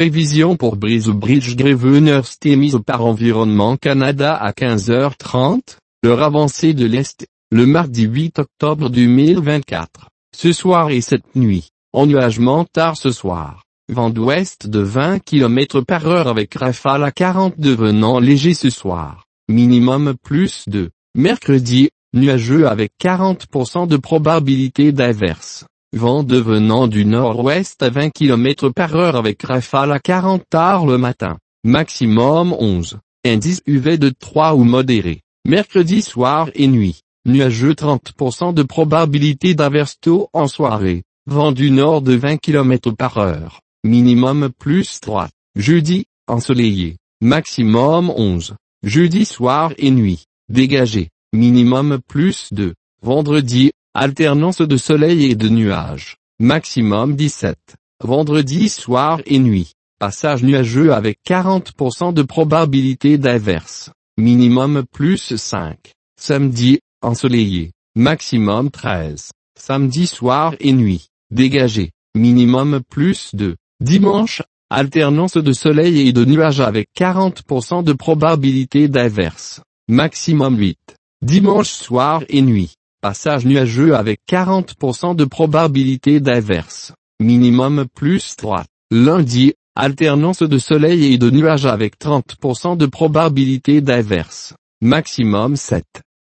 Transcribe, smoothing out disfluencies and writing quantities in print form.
Prévision pour Brisbridge Greveners mise par Environnement Canada à 15h30, l'heure avancée de l'Est, le mardi 8 octobre 2024. Ce soir et cette nuit, ennuagement tard ce soir, vent d'ouest de 20 km/h avec rafale à 40 devenant léger ce soir, minimum +2. Mercredi, nuageux avec 40% de probabilité d'averse. Vent devenant du nord-ouest à 20 km/h avec rafale à 40 tard le matin. Maximum 11. Indice UV de 3 ou modéré. Mercredi soir et nuit. Nuageux 30% de probabilité d'averse tôt en soirée. Vent du nord de 20 km/h. Minimum +3. Jeudi, ensoleillé. Maximum 11. Jeudi soir et nuit. Dégagé. Minimum +2. Vendredi, alternance de soleil et de nuages. Maximum 17. Vendredi soir et nuit. Passage nuageux avec 40% de probabilité d'averse. Minimum +5. Samedi, ensoleillé. Maximum 13. Samedi soir et nuit. Dégagé. Minimum +2. Dimanche, alternance de soleil et de nuages avec 40% de probabilité d'averse. Maximum 8. Dimanche soir et nuit. Passage nuageux avec 40% de probabilité d'averse. Minimum +3. Lundi, alternance de soleil et de nuages avec 30% de probabilité d'averse. Maximum 7.